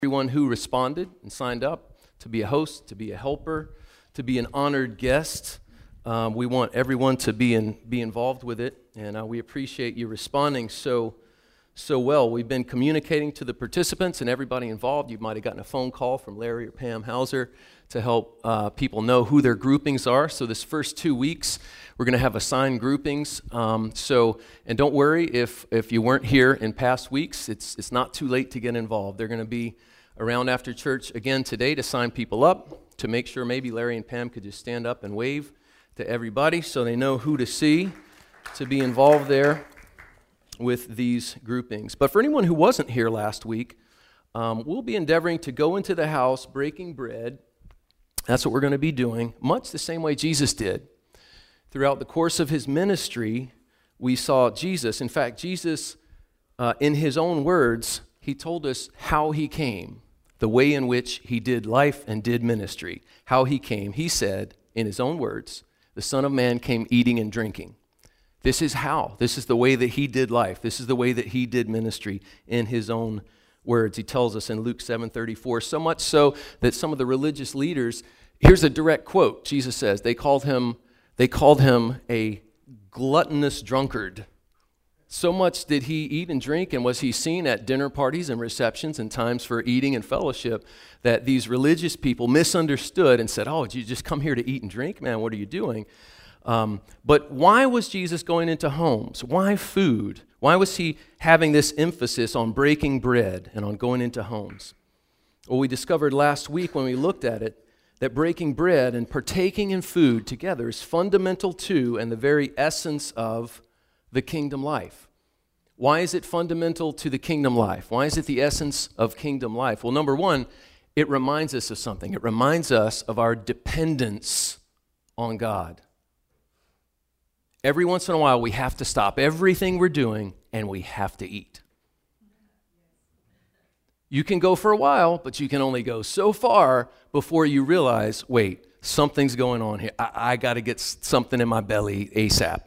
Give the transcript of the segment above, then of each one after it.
Everyone who responded and signed up to be a host, to be a helper, to be an honored guest. We want everyone to be involved with it, and we appreciate you responding so well. We've been communicating to the participants and everybody involved. You might have gotten a phone call from Larry or Pam Hauser to help people know who their groupings are. So this first 2 weeks, we're going to have assigned groupings. And don't worry if you weren't here in past weeks. It's not too late to get involved. They're going to be around after church again today to sign people up, to make sure maybe Larry and Pam could just stand up and wave to everybody so they know who to see to be involved there with these groupings. But for anyone who wasn't here last week, we'll be endeavoring to go into the house breaking bread. That's what we're going to be doing, much the same way Jesus did. Throughout the course of his ministry, we saw Jesus. In fact, Jesus, in his own words, he told us how he came, the way in which he did life and did ministry. How he came, he said, in his own words, the Son of Man came eating and drinking. This is how. This is the way that he did life. This is the way that he did ministry in his own words. He tells us in Luke 7:34, so much so that some of the religious leaders, here's a direct quote, Jesus says, they called him a gluttonous drunkard. So much did he eat and drink, and was he seen at dinner parties and receptions and times for eating and fellowship, that these religious people misunderstood and said, oh, did you just come here to eat and drink? Man, what are you doing? But why was Jesus going into homes? Why food? Why was he having this emphasis on breaking bread and on going into homes? Well, we discovered last week when we looked at it that breaking bread and partaking in food together is fundamental to and the very essence of the kingdom life. Why is it fundamental to the kingdom life? Why is it the essence of kingdom life? Well, number one, it reminds us of something. It reminds us of our dependence on God. Every once in a while, we have to stop everything we're doing and we have to eat. You can go for a while, but you can only go so far before you realize, wait, something's going on here. I got to get something in my belly ASAP.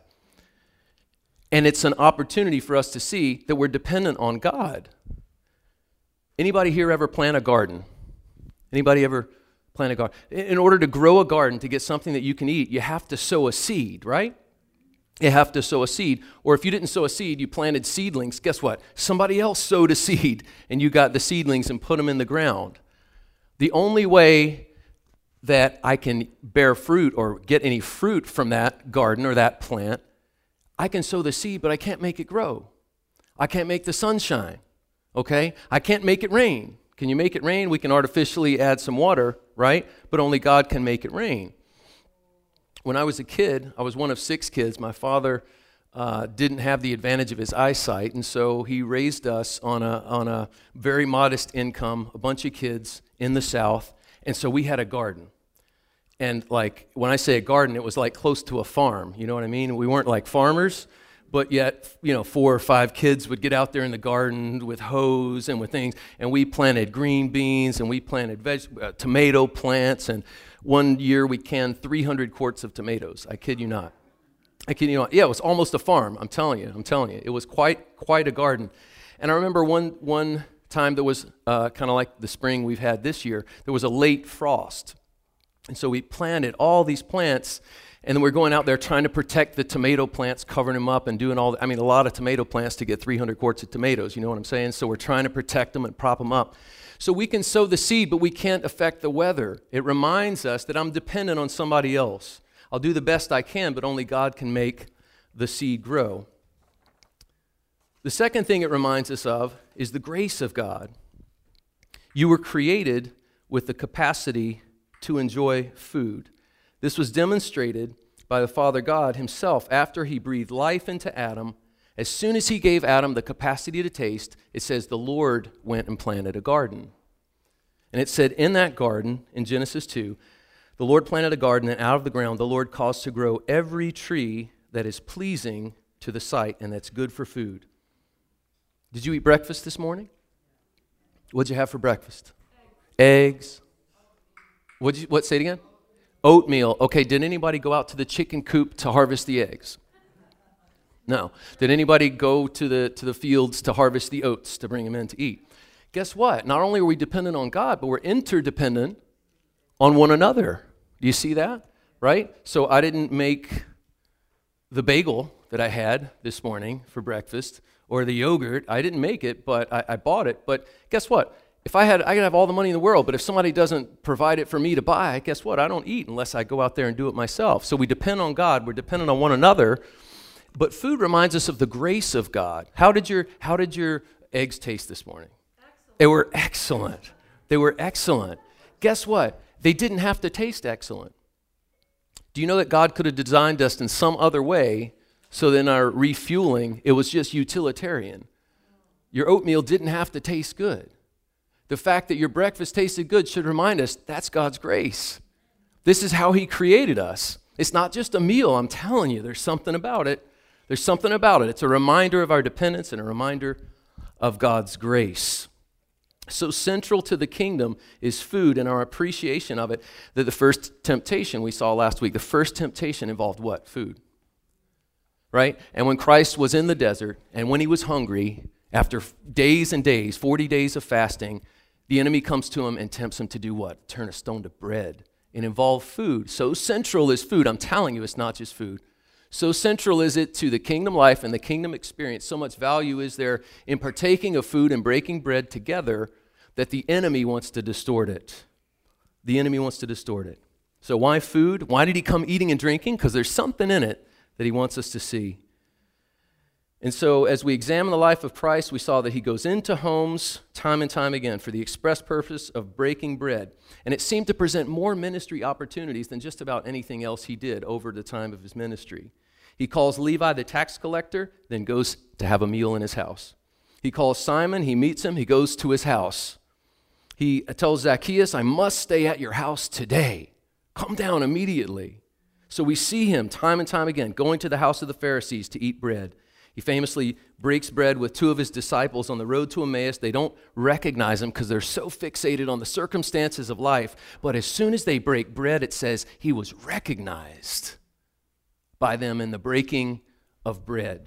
And it's an opportunity for us to see that we're dependent on God. Anybody here ever plant a garden? Anybody ever plant a garden? In order to grow a garden, to get something that you can eat, you have to sow a seed, right? You have to sow a seed. Or if you didn't sow a seed, you planted seedlings. Guess what? Somebody else sowed a seed, and you got the seedlings and put them in the ground. The only way that I can bear fruit or get any fruit from that garden or that plant, I can sow the seed, but I can't make it grow. I can't make the sun shine, okay? I can't make it rain. Can you make it rain? We can artificially add some water, right? But only God can make it rain. When I was a kid, I was one of 6 kids. My father didn't have the advantage of his eyesight, and so he raised us on a very modest income, a bunch of kids in the South, and so we had a garden. And like, when I say a garden, it was like close to a farm, you know what I mean? We weren't like farmers, but yet, 4 or 5 kids would get out there in the garden with hose and with things, and we planted green beans, and we planted tomato plants, and one year we canned 300 quarts of tomatoes. I kid you not. Yeah, it was almost a farm, I'm telling you. It was quite a garden. And I remember one time that was kind of like the spring we've had this year, there was a late frost. And so we planted all these plants, and then we're going out there trying to protect the tomato plants, covering them up and doing a lot of tomato plants to get 300 quarts of tomatoes, you know what I'm saying? So we're trying to protect them and prop them up. So we can sow the seed, but we can't affect the weather. It reminds us that I'm dependent on somebody else. I'll do the best I can, but only God can make the seed grow. The second thing it reminds us of is the grace of God. You were created with the capacity to enjoy food. This was demonstrated by the Father God himself after he breathed life into Adam. As soon as he gave Adam the capacity to taste, it says the Lord went and planted a garden. And it said in that garden, in Genesis 2, the Lord planted a garden, and out of the ground the Lord caused to grow every tree that is pleasing to the sight and that's good for food. Did you eat breakfast this morning? What'd you have for breakfast? Eggs. What? Say it again? Oatmeal. Okay, did anybody go out to the chicken coop to harvest the eggs? No. Did anybody go to the fields to harvest the oats to bring them in to eat? guess what? Not only are we dependent on God, but we're interdependent on one another. Do you see that? Right? So I didn't make the bagel that I had this morning for breakfast or the yogurt. I didn't make it, but I bought it. But guess what? If I could have all the money in the world, but if somebody doesn't provide it for me to buy, guess what? I don't eat unless I go out there and do it myself. So we depend on God. We're dependent on one another. But food reminds us of the grace of God. How did your eggs taste this morning? Excellent. They were excellent. They were excellent. Guess what? They didn't have to taste excellent. Do you know that God could have designed us in some other way so that in our refueling, it was just utilitarian? Your oatmeal didn't have to taste good. The fact that your breakfast tasted good should remind us that's God's grace. This is how he created us. It's not just a meal, I'm telling you. There's something about it. There's something about it. It's a reminder of our dependence and a reminder of God's grace. So central to the kingdom is food and our appreciation of it. That the first temptation we saw last week, the first temptation involved what? Food. Right? And when Christ was in the desert and when he was hungry, after days and days, 40 days of fasting, the enemy comes to him and tempts him to do what? Turn a stone to bread. It involved food. So central is food. I'm telling you, it's not just food. So central is it to the kingdom life and the kingdom experience. So much value is there in partaking of food and breaking bread together that the enemy wants to distort it. The enemy wants to distort it. So why food? Why did he come eating and drinking? Because there's something in it that he wants us to see. And so as we examine the life of Christ, we saw that he goes into homes time and time again for the express purpose of breaking bread. And it seemed to present more ministry opportunities than just about anything else he did over the time of his ministry. He calls Levi the tax collector, then goes to have a meal in his house. He calls Simon, he meets him, he goes to his house. He tells Zacchaeus, I must stay at your house today. Come down immediately. So we see him time and time again going to the house of the Pharisees to eat bread. He famously breaks bread with two of his disciples on the road to Emmaus. They don't recognize him because they're so fixated on the circumstances of life. But as soon as they break bread, it says he was recognized by them in the breaking of bread.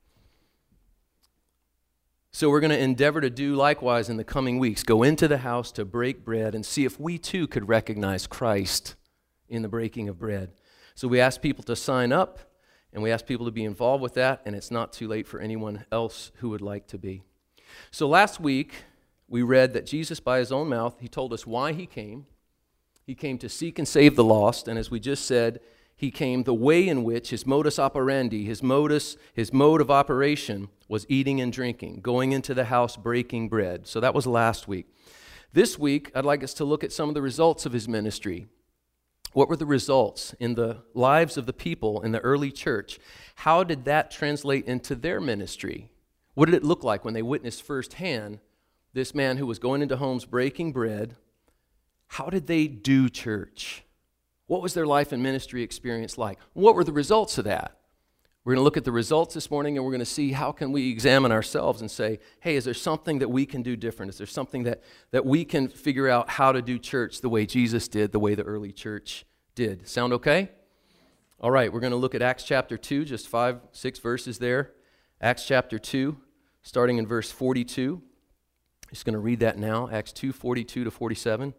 So we're going to endeavor to do likewise in the coming weeks. Go into the house to break bread and see if we too could recognize Christ in the breaking of bread. So we ask people to sign up. And we ask people to be involved with that, and it's not too late for anyone else who would like to be. So last week, we read that Jesus, by his own mouth, he told us why he came. He came to seek and save the lost, and as we just said, he came the way in which his modus operandi, his mode of operation was eating and drinking, going into the house, breaking bread. So that was last week. This week, I'd like us to look at some of the results of his ministry. What were the results in the lives of the people in the early church? How did that translate into their ministry? What did it look like when they witnessed firsthand this man who was going into homes breaking bread? How did they do church? What was their life and ministry experience like? What were the results of that? We're going to look at the results this morning, and we're going to see how can we examine ourselves and say, hey, is there something that we can do different? Is there something that we can figure out how to do church the way Jesus did, the way the early church did? Sound okay? All right, we're going to look at Acts chapter 2, just 5-6 verses there. Acts chapter 2, starting in verse 42. Just going to read that now, Acts 2, 42 to 47.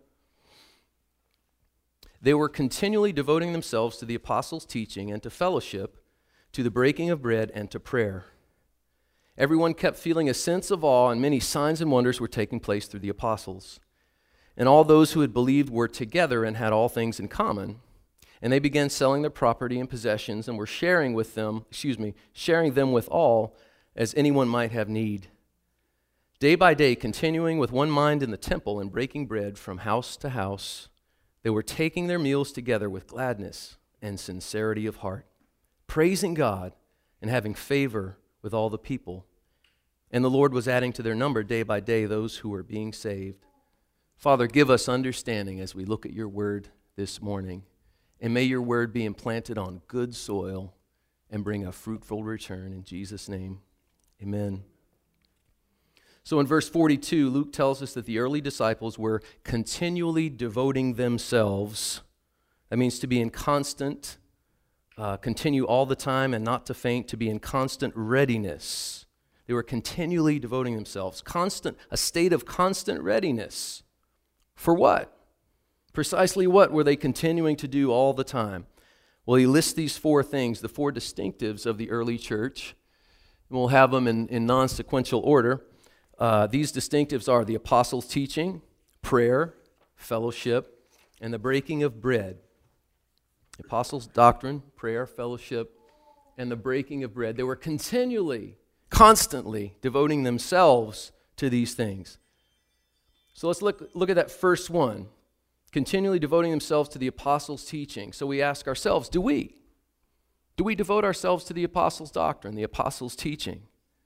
They were continually devoting themselves to the apostles' teaching and to fellowship, to the breaking of bread, and to prayer. Everyone kept feeling a sense of awe, and many signs and wonders were taking place through the apostles. And all those who had believed were together and had all things in common. And they began selling their property and possessions and were sharing them with all as anyone might have need. Day by day, continuing with one mind in the temple and breaking bread from house to house, they were taking their meals together with gladness and sincerity of heart, praising God and having favor with all the people. And the Lord was adding to their number day by day those who were being saved. Father, give us understanding as we look at your word this morning. And may your word be implanted on good soil and bring a fruitful return. In Jesus' name, amen. So in verse 42, Luke tells us that the early disciples were continually devoting themselves. That means to be in constant continue all the time and not to faint, to be in constant readiness. They were continually devoting themselves, a state of constant readiness. For what? Precisely what were they continuing to do all the time? Well, he lists these four things, the four distinctives of the early church, and we'll have them in non-sequential order. These distinctives are the apostles' teaching, prayer, fellowship, and the breaking of bread. The apostles' doctrine, prayer, fellowship, and the breaking of bread. They were continually, constantly devoting themselves to these things. So let's look at that first one, continually devoting themselves to the apostles' teaching. So we ask ourselves, do we devote ourselves to the apostles' doctrine, the apostles' teaching?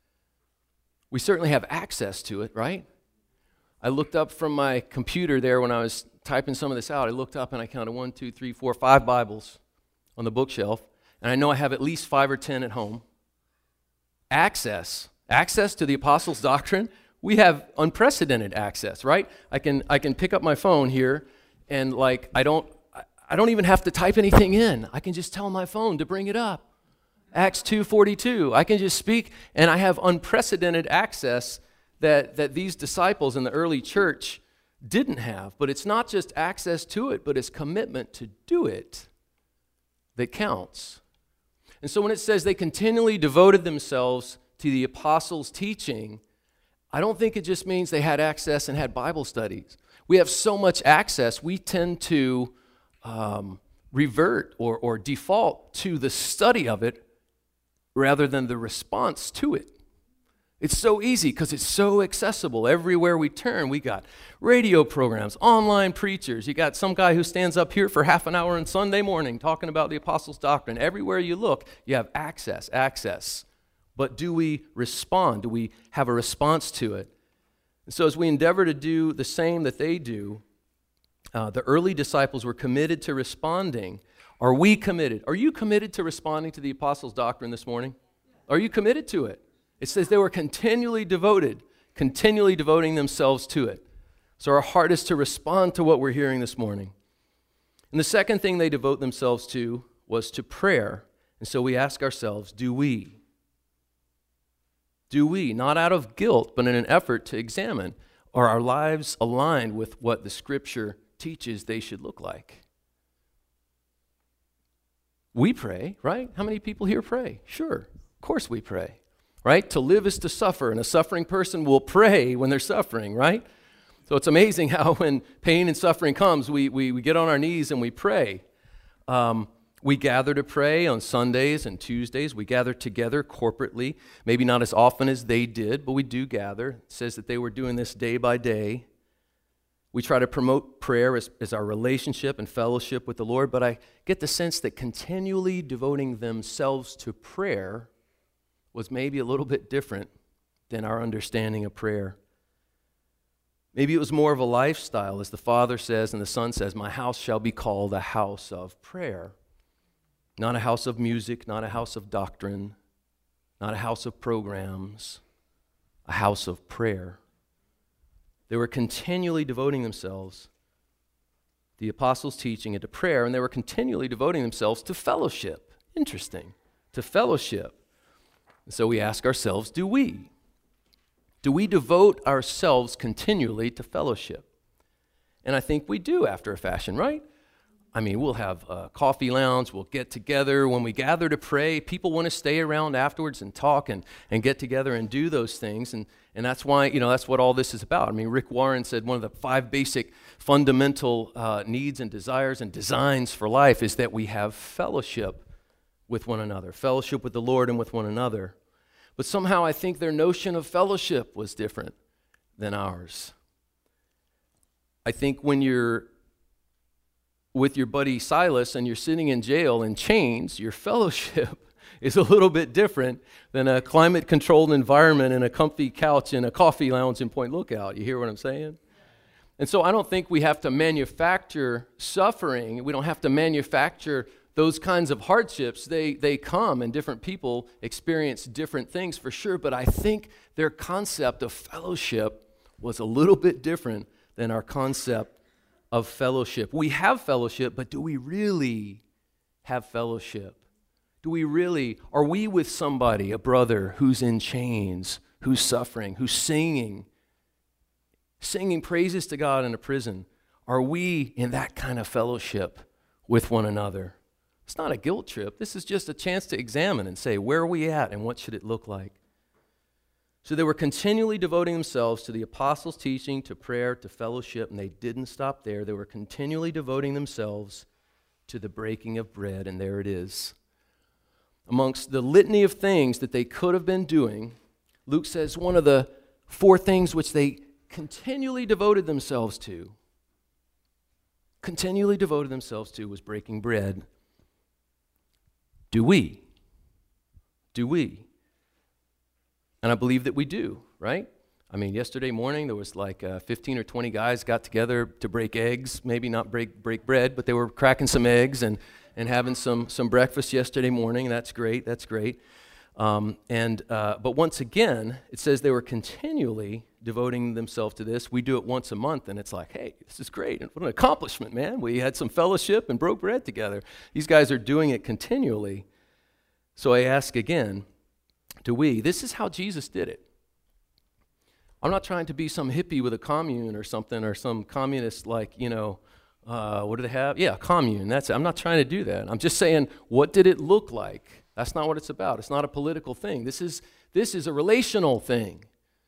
We certainly have access to it, right? I looked up from my computer there when I was typing some of this out. I looked up and I counted 1, 2, 3, 4, 5 Bibles on the bookshelf. And I know I have at least 5 or 10 at home. Access to the apostles' doctrine. We have unprecedented access, right? I can pick up my phone here and I don't even have to type anything in. I can just tell my phone to bring it up. Acts 2:42. I can just speak, and I have unprecedented access that these disciples in the early church didn't have. But it's not just access to it, but it's commitment to do it that counts. And so when it says they continually devoted themselves to the apostles' teaching, I don't think it just means they had access and had Bible studies. We have so much access, we tend to revert or default to the study of it rather than the response to it. It's so easy because it's so accessible. Everywhere we turn, we got radio programs, online preachers. You got some guy who stands up here for half an hour on Sunday morning talking about the apostles' doctrine. Everywhere you look, you have access. But do we respond? Do we have a response to it? And so as we endeavor to do the same that they do, the early disciples were committed to responding. Are we committed? Are you committed to responding to the apostles' doctrine this morning? Are you committed to it? It says they were continually devoting themselves to it. So our heart is to respond to what we're hearing this morning. And the second thing they devote themselves to was to prayer. And so we ask ourselves, do we? Do we, not out of guilt, but in an effort to examine, are our lives aligned with what the Scripture teaches they should look like? We pray, right? How many people here pray? Sure, of course we pray. Right? To live is to suffer, and a suffering person will pray when they're suffering, right? So it's amazing how when pain and suffering comes, we get on our knees and we pray. We gather to pray on Sundays and Tuesdays. We gather together corporately, maybe not as often as they did, but we do gather. It says that they were doing this day by day. We try to promote prayer as our relationship and fellowship with the Lord, but I get the sense that continually devoting themselves to prayer was maybe a little bit different than our understanding of prayer. Maybe it was more of a lifestyle, as the Father says and the Son says, my house shall be called a house of prayer. Not a house of music, not a house of doctrine, not a house of programs, a house of prayer. They were continually devoting themselves, the apostles' teaching, and to prayer, and they were continually devoting themselves to fellowship. Interesting, to fellowship. So we ask ourselves, do we? Do we devote ourselves continually to fellowship? And I think we do after a fashion, right? I mean, we'll have a coffee lounge, we'll get together. When we gather to pray, people want to stay around afterwards and talk and get together and do those things. And that's why, that's what all this is about. I mean, Rick Warren said one of the 5 basic fundamental needs and desires and designs for life is that we have fellowship with one another, fellowship with the Lord and with one another. But somehow I think their notion of fellowship was different than ours. I think when you're with your buddy Silas and you're sitting in jail in chains, your fellowship is a little bit different than a climate-controlled environment and a comfy couch in a coffee lounge in Point Lookout. You hear what I'm saying? And so I don't think we have to manufacture suffering. We don't have to manufacture those kinds of hardships. They come, and different people experience different things for sure, but I think their concept of fellowship was a little bit different than our concept of fellowship. We have fellowship, but do we really have fellowship? Are we with somebody, a brother who's in chains, who's suffering, who's singing praises to God in a prison? Are we in that kind of fellowship with one another? It's not a guilt trip. This is just a chance to examine and say, where are we at and what should it look like? So they were continually devoting themselves to the apostles' teaching, to prayer, to fellowship, and they didn't stop there. They were continually devoting themselves to the breaking of bread, and there it is. Amongst the litany of things that they could have been doing, Luke says one of the 4 things which they continually devoted themselves to was breaking bread. Do we? Do we? And I believe that we do, right? I mean, yesterday morning there was like 15 or 20 guys got together to break eggs, maybe not break bread, but they were cracking some eggs and having some breakfast yesterday morning. That's great, but once again, it says they were continually devoting themselves to this. We do it once a month, and it's like, hey, this is great. What an accomplishment, man. We had some fellowship and broke bread together. These guys are doing it continually. So I ask again, do we? This is how Jesus did it. I'm not trying to be some hippie with a commune or something, or some communist like, what do they have? Yeah, commune, that's it. I'm not trying to do that. I'm just saying, what did it look like? That's not what it's about. It's not a political thing. This is a relational thing.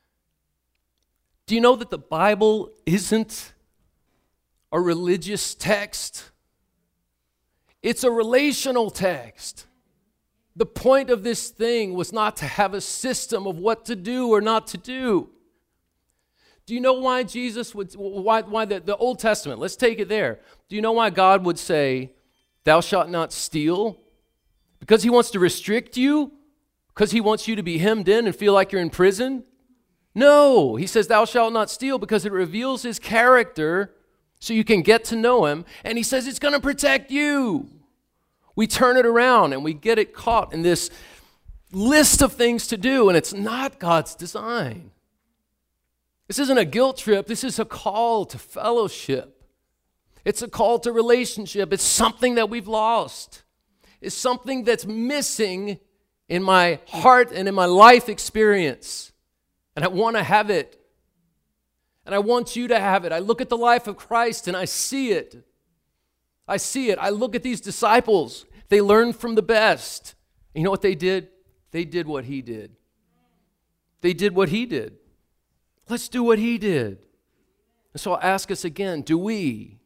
Do you know that the Bible isn't a religious text? It's a relational text. The point of this thing was not to have a system of what to do or not to do. Do you know why Jesus would, why the Old Testament, let's take it there. Do you know why God would say, thou shalt not steal? Because he wants to restrict you? Because he wants you to be hemmed in and feel like you're in prison? No, he says thou shalt not steal because it reveals his character so you can get to know him. And he says it's going to protect you. We turn it around and we get it caught in this list of things to do, and it's not God's design. This isn't a guilt trip. This is a call to fellowship. It's a call to relationship. It's something that we've lost. It's something that's missing in my heart and in my life experience. And I want to have it. And I want you to have it. I look at the life of Christ and I see it. I see it. I look at these disciples. They learned from the best. And you know what they did? They did what he did. They did what he did. Let's do what he did. And so I'll ask us again, do we?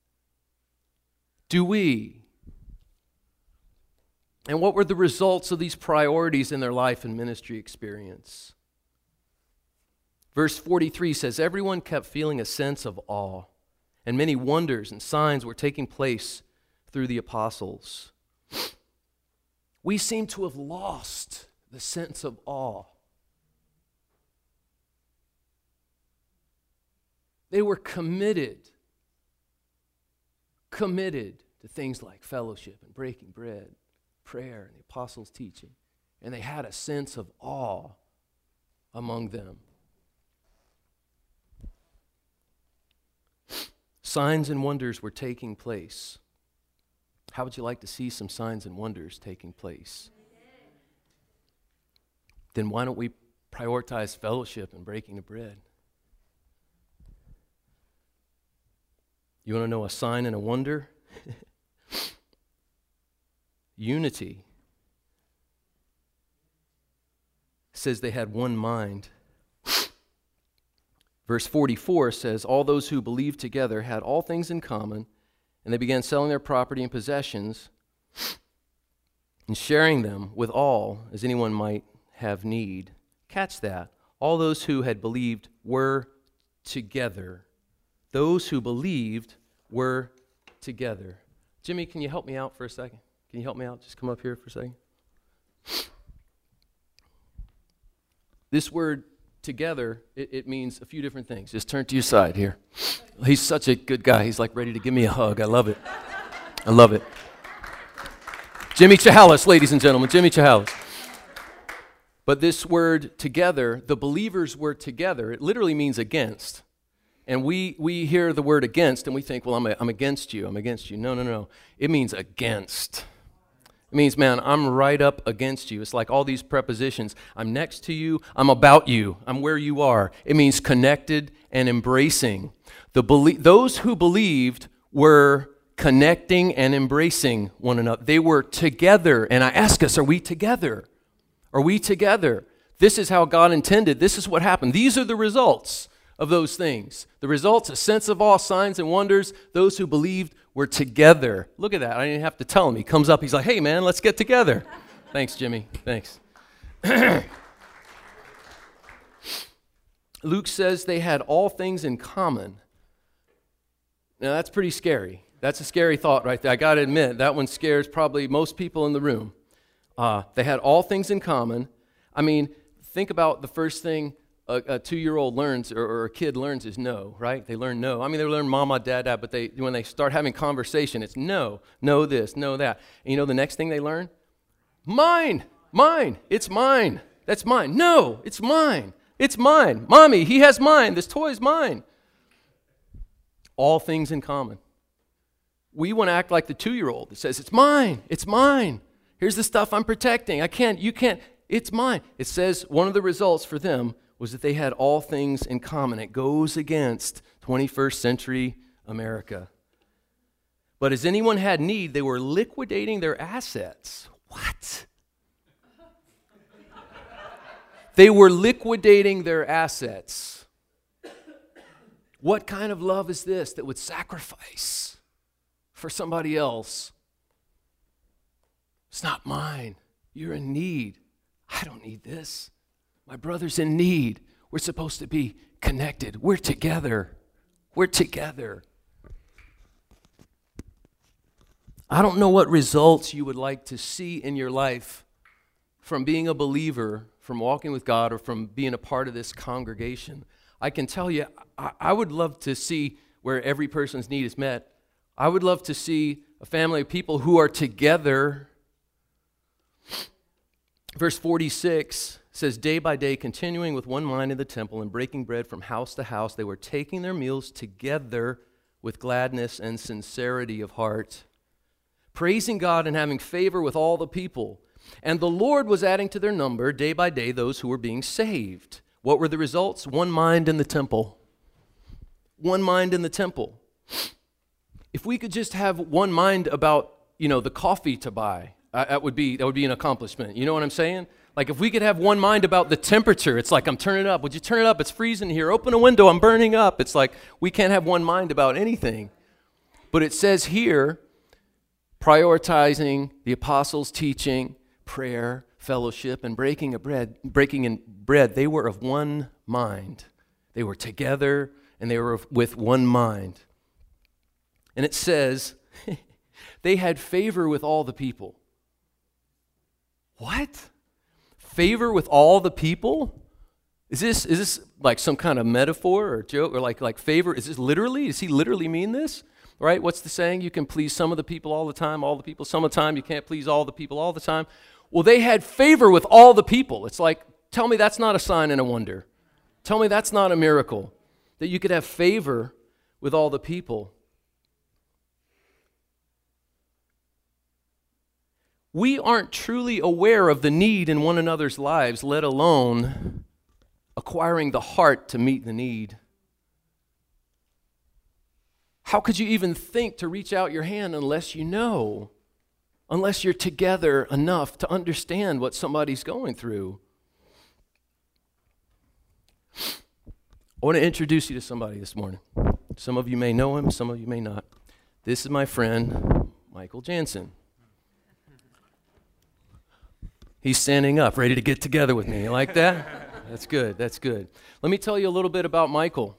Do we? And what were the results of these priorities in their life and ministry experience? Verse 43 says, everyone kept feeling a sense of awe, and many wonders and signs were taking place through the apostles. We seem to have lost the sense of awe. They were committed to things like fellowship and breaking bread, prayer and the apostles' teaching. And they had a sense of awe among them. Signs and wonders were taking place. How would you like to see some signs and wonders taking place? Then why don't we prioritize fellowship and breaking of bread? You want to know a sign and a wonder? Unity. It says they had one mind. Verse 44 says, all those who believed together had all things in common, and they began selling their property and possessions and sharing them with all as anyone might have need. Catch that. All those who had believed were together. Those who believed were together. Jimmy, can you help me out for a second? Can you help me out? Just come up here for a second. This word together, it means a few different things. Just turn to your side here. He's such a good guy. He's like ready to give me a hug. I love it. I love it. Jimmy Chahalis, ladies and gentlemen. Jimmy Chahalis. But this word together, the believers were together. It literally means against. And we hear the word against and we think, well, I'm against you. I'm against you. No. It means against. It means, man, I'm right up against you. It's like all these prepositions. I'm next to you. I'm about you. I'm where you are. It means connected and embracing. Those who believed were connecting and embracing one another. They were together. And I ask us, are we together? Are we together? This is how God intended. This is what happened. These are the results of those things. The results, a sense of awe, signs and wonders. Those who believed were together. Look at that. I didn't have to tell him. He comes up. He's like, hey, man, let's get together. Thanks, Jimmy. Thanks. Luke says they had all things in common. Now, that's pretty scary. That's a scary thought right there. I got to admit, that one scares probably most people in the room. They had all things in common. I mean, think about the first thing a 2-year-old learns or a kid learns is no, right? They learn no. I mean, they learn mama, dad, but when they start having conversation, it's no this, no that. And you know the next thing they learn? Mine, it's mine. That's mine. No, it's mine. It's mine. Mommy, he has mine. This toy is mine. All things in common. We want to act like the 2-year-old that says, it's mine. It's mine. Here's the stuff I'm protecting. You can't. It's mine. It says one of the results for them was that they had all things in common. It goes against 21st century America. But as anyone had need, they were liquidating their assets. What? They were liquidating their assets. What kind of love is this that would sacrifice for somebody else? It's not mine. You're in need. I don't need this. My brother's in need. We're supposed to be connected. We're together. We're together. I don't know what results you would like to see in your life from being a believer, from walking with God, or from being a part of this congregation. I can tell you, I would love to see where every person's need is met. I would love to see a family of people who are together. Verse 46 says, day by day, continuing with one mind in the temple and breaking bread from house to house, they were taking their meals together with gladness and sincerity of heart, praising God and having favor with all the people. And the Lord was adding to their number day by day those who were being saved. What were the results? One mind in the temple. One mind in the temple. If we could just have one mind about, the coffee to buy, that would be an accomplishment. You know what I'm saying? Like if we could have one mind about the temperature, it's like I'm turning it up. Would you turn it up? It's freezing here. Open a window. I'm burning up. It's like we can't have one mind about anything. But it says here, prioritizing the apostles' teaching, prayer, fellowship, and breaking in bread, they were of one mind. They were together and they were with one mind. And it says, they had favor with all the people. What? Favor with all the people? Is this like some kind of metaphor or joke or like favor? Is this literally? Does he literally mean this? Right? What's the saying? You can please some of the people all the time, all the people some of the time. You can't please all the people all the time. Well, they had favor with all the people. It's like, tell me that's not a sign and a wonder. Tell me that's not a miracle, that you could have favor with all the people. We aren't truly aware of the need in one another's lives, let alone acquiring the heart to meet the need. How could you even think to reach out your hand unless you know? Unless you're together enough to understand what somebody's going through. I want to introduce you to somebody this morning. Some of you may know him, some of you may not. This is my friend, Michael Jansen. He's standing up, ready to get together with me. You like that? That's good, that's good. Let me tell you a little bit about Michael.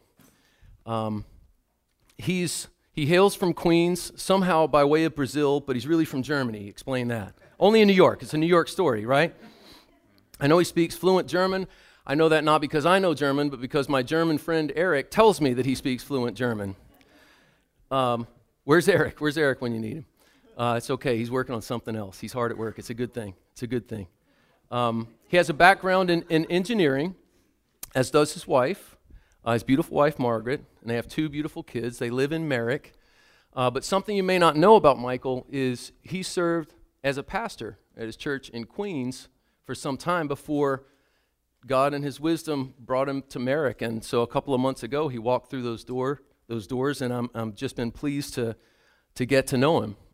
He hails from Queens, somehow by way of Brazil, but he's really from Germany. Explain that. Only in New York. It's a New York story, right? I know he speaks fluent German. I know that not because I know German, but because my German friend Eric tells me that he speaks fluent German. Where's Eric? Where's Eric when you need him? It's okay. He's working on something else. He's hard at work. It's a good thing. It's a good thing. He has a background in engineering, as does his wife. His beautiful wife, Margaret, and they have 2 beautiful kids. They live in Merrick. But something you may not know about Michael is he served as a pastor at his church in Queens for some time before God in his wisdom brought him to Merrick. And so a couple of months ago, he walked through those doors, and I'm just been pleased to get to know him.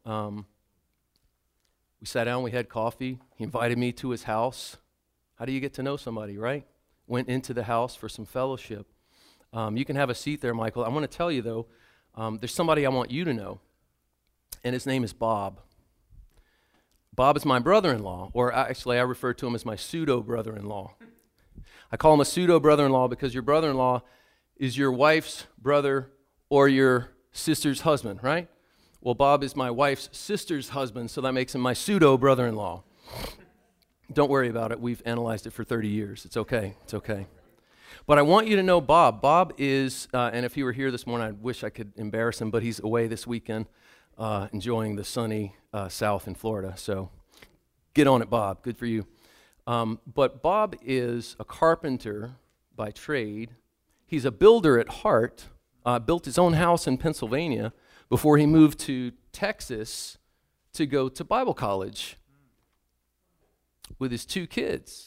We sat down, we had coffee. He invited me to his house. How do you get to know somebody, right? Went into the house for some fellowship. You can have a seat there, Michael. I want to tell you, though, there's somebody I want you to know, and his name is Bob. Bob is my brother-in-law, or actually I refer to him as my pseudo-brother-in-law. I call him a pseudo-brother-in-law because your brother-in-law is your wife's brother or your sister's husband, right? Well, Bob is my wife's sister's husband, so that makes him my pseudo-brother-in-law. Don't worry about it. We've analyzed it for 30 years. It's okay. It's okay. But I want you to know Bob. Bob is, and if he were here this morning, I wish I could embarrass him, but he's away this weekend enjoying the sunny south in Florida. So get on it, Bob. Good for you. But Bob is a carpenter by trade. He's a builder at heart, built his own house in Pennsylvania before he moved to Texas to go to Bible college with his 2 kids.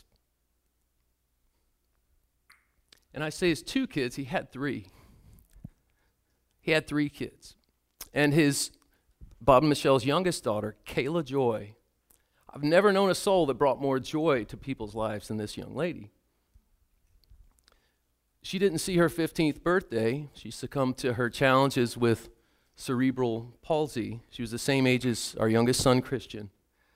And I say his 2 kids, he had 3. He had 3 kids. And Bob and Michelle's youngest daughter, Kayla Joy. I've never known a soul that brought more joy to people's lives than this young lady. She didn't see her 15th birthday. She succumbed to her challenges with cerebral palsy. She was the same age as our youngest son, Christian.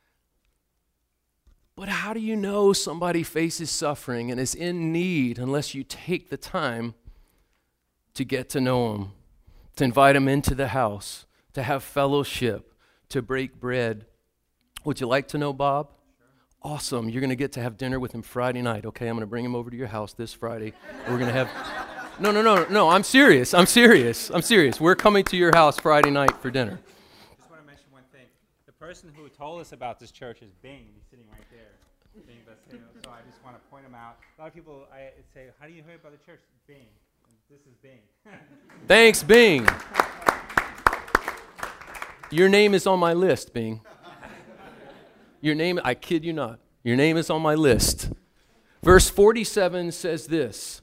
But how do you know somebody faces suffering and is in need unless you take the time to get to know them, to invite them into the house, to have fellowship, to break bread? Would you like to know Bob? Sure. Awesome. You're going to get to have dinner with him Friday night, okay? I'm going to bring him over to your house this Friday. We're going to have... No, I'm serious. We're coming to your house Friday night for dinner. I just want to mention one thing. The person who told us about this church is Bing. He's sitting right there. Bing Bassino. So I just want to point him out. A lot of people say, how do you hear about the church? Bing. This is Bing. Thanks, Bing. Your name is on my list, Bing. Your name, I kid you not, your name is on my list. Verse 47 says this: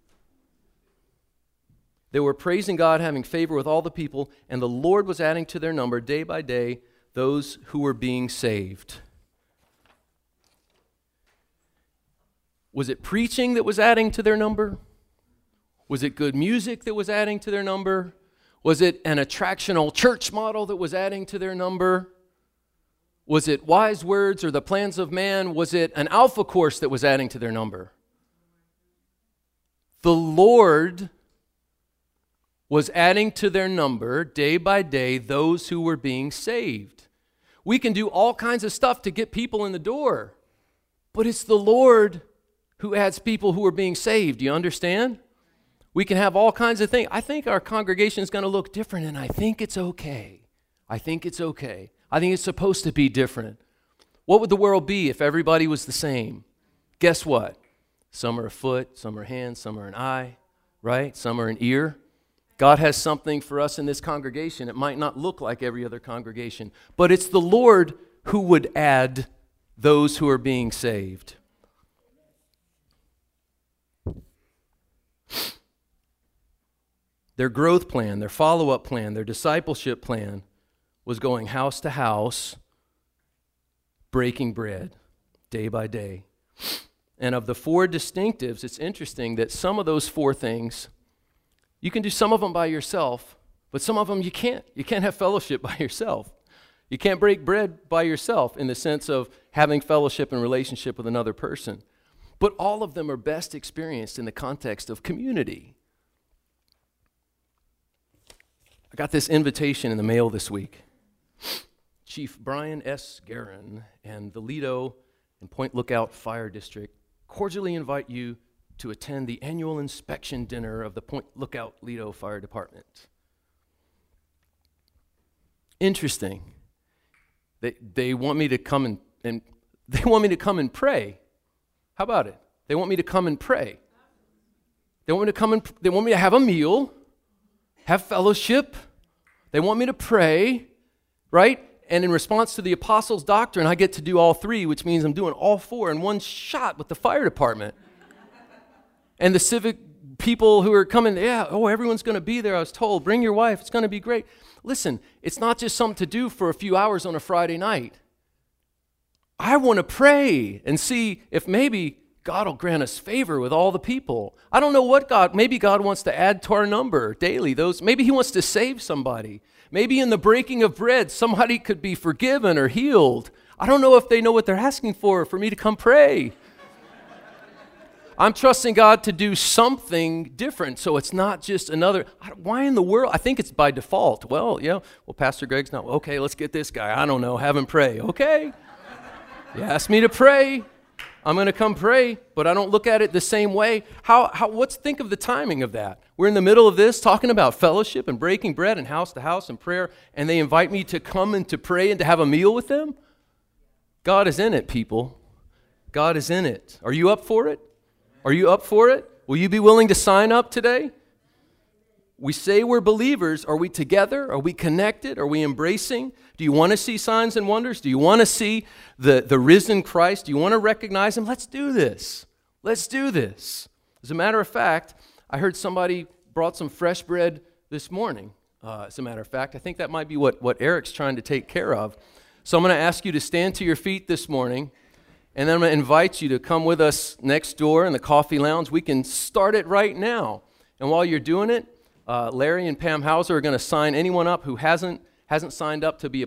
they were praising God, having favor with all the people, and the Lord was adding to their number day by day those who were being saved. Was it preaching that was adding to their number? Was it good music that was adding to their number? Was it an attractional church model that was adding to their number? Was it wise words or the plans of man? Was it an alpha course that was adding to their number? The Lord was adding to their number day by day those who were being saved. We can do all kinds of stuff to get people in the door, but it's the Lord who adds people who are being saved. Do you understand? We can have all kinds of things. I think our congregation is going to look different, and I think it's okay. I think it's supposed to be different. What would the world be if everybody was the same? Guess what? Some are a foot, some are a hand, some are an eye, right? Some are an ear. God has something for us in this congregation. It might not look like every other congregation, but it's the Lord who would add those who are being saved. Their growth plan, their follow-up plan, their discipleship plan was going house to house, breaking bread day by day. And of the 4 distinctives, it's interesting that some of those 4 things, you can do some of them by yourself, but some of them you can't. You can't have fellowship by yourself. You can't break bread by yourself in the sense of having fellowship and relationship with another person. But all of them are best experienced in the context of community. I got this invitation in the mail this week. Chief Brian S. Guerin and the Lido and Point Lookout Fire District cordially invite you to attend the annual inspection dinner of the Point Lookout Lido Fire Department. Interesting. They want me to come and they want me to come and pray. How about it? They want me to come and pray. They want me to have a meal, have fellowship. They want me to pray, right? And in response to the apostles' doctrine, I get to do all three, which means I'm doing all four in one shot with the fire department. And the civic people who are coming, everyone's going to be there, I was told. Bring your wife, it's going to be great. Listen, it's not just something to do for a few hours on a Friday night. I want to pray and see if maybe God will grant us favor with all the people. I don't know what maybe God wants to add to our number daily. Maybe he wants to save somebody. Maybe in the breaking of bread, somebody could be forgiven or healed. I don't know if they know what they're asking for me to come pray. I'm trusting God to do something different, so it's not just another, why in the world? I think it's by default. Well, Pastor Greg's not, okay, let's get this guy. I don't know, have him pray. Okay, you asked me to pray. I'm going to come pray, but I don't look at it the same way. Think of the timing of that. We're in the middle of this, talking about fellowship and breaking bread and house to house and prayer, and they invite me to come and to pray and to have a meal with them? God is in it, people. God is in it. Are you up for it? Are you up for it? Will you be willing to sign up today? We say we're believers. Are we together? Are we connected? Are we embracing? Do you want to see signs and wonders? Do you want to see the risen Christ? Do you want to recognize him? Let's do this. Let's do this. As a matter of fact, I heard somebody brought some fresh bread this morning. As a matter of fact, I think that might be what Eric's trying to take care of. So I'm going to ask you to stand to your feet this morning. And then I'm going to invite you to come with us next door in the coffee lounge. We can start it right now. And while you're doing it, Larry and Pam Hauser are going to sign anyone up who hasn't signed up to be a